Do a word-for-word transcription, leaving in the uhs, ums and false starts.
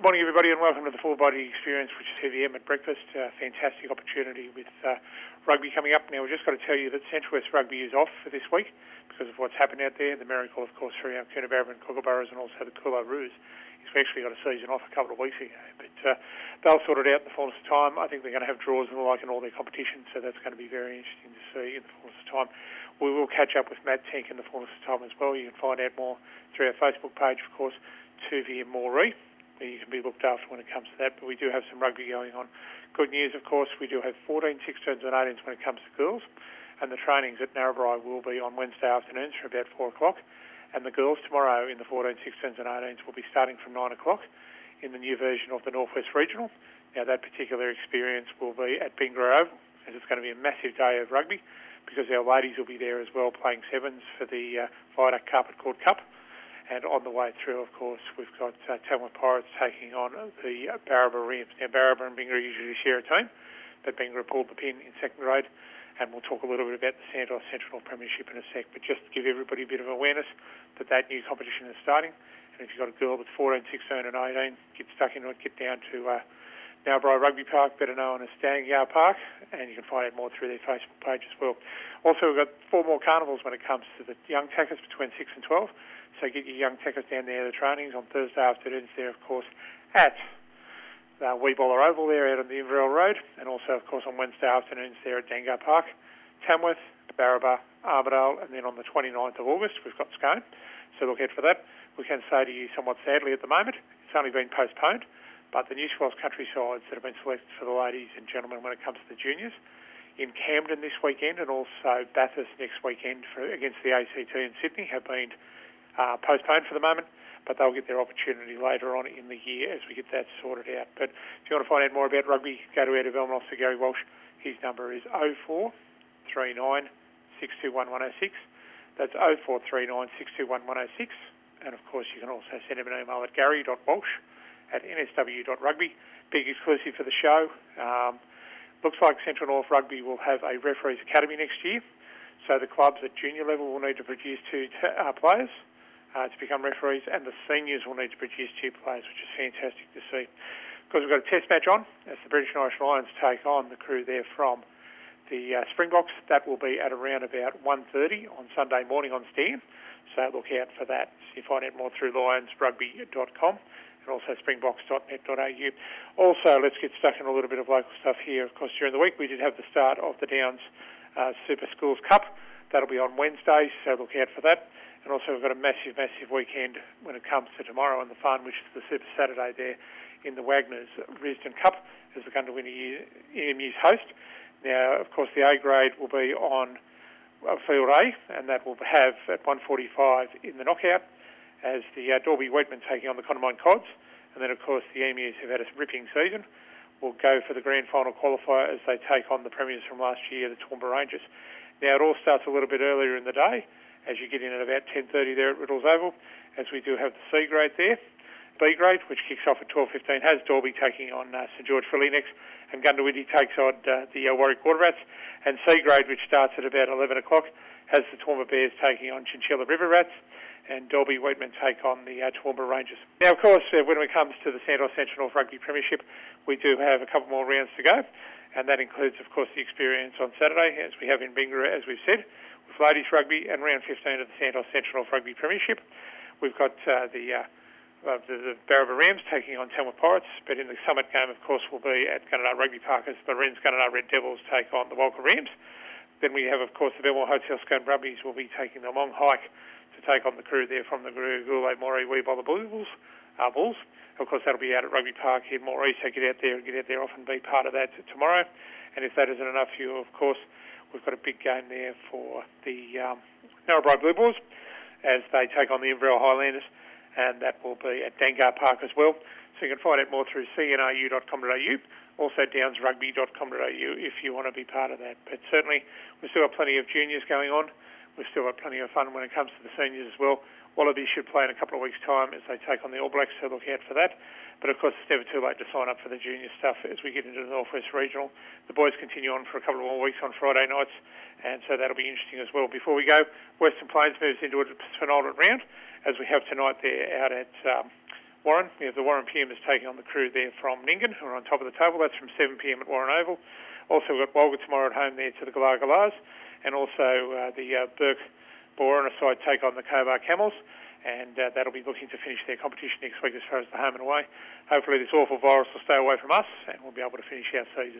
morning, everybody, and welcome to the Full Body Experience, which is T V M at breakfast. Uh, fantastic opportunity with uh, rugby coming up. Now, we've just got to tell you that Central West Rugby is off for this week because of what's happened out there. The miracle, of course, for our Coonabarabran and Kookaburras and also the Coolarroos. We actually got a season off a couple of weeks ago, but uh, they'll sort it out in the fullness of time. I think they're going to have draws and the like in all their competitions, so that's going to be very interesting to see in the fullness of time. We will catch up with Matt Tank in the fullness of time as well. You can find out more through our Facebook page, of course, two V M Moree. You can be looked after when it comes to that, but we do have some rugby going on. Good news, of course, we do have fourteen, sixteens and eighteens when it comes to girls, and the trainings at Narrabri will be on Wednesday afternoons for about four o'clock, and the girls tomorrow in the fourteen, sixteens and eighteens will be starting from nine o'clock in the new version of the Northwest Regional. Now, that particular experience will be at Bingara Oval, as it's going to be a massive day of rugby, because our ladies will be there as well playing sevens for the uh, Viaduct Carpet Court Cup. And on the way through, of course, we've got uh, Tamworth Pirates taking on the uh, Barraba Rams. Now, Barraba and Bingara usually share a team, but Bingara pulled the pin in second grade, and we'll talk a little bit about the Santos Central Premiership in a sec, but just to give everybody a bit of awareness that that new competition is starting. And if you've got a girl that's fourteen, sixteen and eighteen, get stuck into it, get down to uh, Narrabri Rugby Park, better known as Stangar Park, and you can find out more through their Facebook page as well. Also, we've got four more carnivals when it comes to the young tackers between six and twelve. So get your young tackers down there. The trainings on Thursday afternoons there, of course, at uh, Weeboller Oval there out on the Inverell Road, and also, of course, on Wednesday afternoons there at Dangar Park, Tamworth, Barraba, Armidale, and then on the twenty-ninth of August we've got Scone. So look out for that. We can say to you somewhat sadly at the moment, it's only been postponed, but the New South Wales countrysides that have been selected for the ladies and gentlemen when it comes to the juniors, in Camden this weekend and also Bathurst next weekend for, against the A C T in Sydney have been uh, postponed for the moment, but they'll get their opportunity later on in the year as we get that sorted out. But if you want to find out more about rugby, go to our development officer, Gary Walsh. His number is oh four three nine, six two one, one oh six. That's oh four three nine, six two one, one oh six. And, of course, you can also send him an email at gary dot walsh at n s w dot rugby. Big exclusive for the show. Um, looks like Central North Rugby will have a referees academy next year. So the clubs at junior level will need to produce two t- uh, players uh, to become referees, and the seniors will need to produce two players, which is fantastic to see. Because we've got a test match on as the British and Irish Lions take on the crew there from the uh, Springboks. That will be at around about one thirty on Sunday morning on Stan. So look out for that. So you find out more through lions rugby dot com and also springboks dot net dot a u. Also, let's get stuck in a little bit of local stuff here. Of course, during the week we did have the start of the Downs uh, Super Schools Cup. That'll be on Wednesday, so look out for that. And also we've got a massive, massive weekend when it comes to tomorrow and the fun, which is the Super Saturday there in the Wagners Risdon Cup as the Gundawini E M U's host. Now, of course, the A grade will be on Field A, and that will have at one forty-five in the knockout as the uh, Dalby Wheatman taking on the Condamine Cods. And then, of course, the E M Us, who've had a ripping season, will go for the grand final qualifier as they take on the premiers from last year, the Toowoomba Rangers. Now, it all starts a little bit earlier in the day as you get in at about ten thirty there at Riddles Oval, as we do have the C grade there. B grade, which kicks off at twelve fifteen, has Dalby taking on uh, St George Philly next, and Gundawini takes on uh, the uh, Warwick Waterrats. And C grade, which starts at about eleven o'clock, has the Toowoomba Bears taking on Chinchilla River Rats, and Dalby Wheatman take on the uh, Toowoomba Rangers. Now, of course, uh, when it comes to the Santos Central North Rugby Premiership, we do have a couple more rounds to go, and that includes, of course, the experience on Saturday, as we have in Bingara, as we've said, with ladies rugby, and round fifteen of the Santos Central North Rugby Premiership. We've got uh, the... Uh, Uh, the, the Barraba Rams taking on Tamworth Pirates, but in the summit game, of course, will be at Gunnedah Rugby Park as the Wrens Gunnedah Red Devils take on the Walker Rams. Then we have, of course, the Belmore Hotel Scone Brumbies will be taking the long hike to take on the crew there from the Goulet Moree Weeboller Bulls. Uh, Bulls. Of course, that'll be out at Rugby Park in Moree, so get out there and get out there off and be part of that tomorrow. And if that isn't enough for you, of course, we've got a big game there for the um, Narrabri Blue Bulls as they take on the Inverell Highlanders, and that will be at Dangar Park as well. So you can find out more through c n r u dot com dot a u, also downs rugby dot com dot a u if you want to be part of that. But certainly, we've still got plenty of juniors going on. We've still got plenty of fun when it comes to the seniors as well. Wallabies should play in a couple of weeks' time as they take on the All Blacks, so look out for that. But, of course, it's never too late to sign up for the junior stuff as we get into the Northwest Regional. The boys continue on for a couple of more weeks on Friday nights, and so that'll be interesting as well. Before we go, Western Plains moves into a penultimate round, as we have tonight there out at um, Warren. We have the Warren Pumas taking on the crew there from Nyngan, who are on top of the table. That's from seven p.m. at Warren Oval. Also, we've got Walgett tomorrow at home there to the Galar Galars, and also uh, the uh, Burke Bourne side take on the Cobar Camels, and uh, that'll be looking to finish their competition next week as far as the home and away. Hopefully this awful virus will stay away from us, and we'll be able to finish our season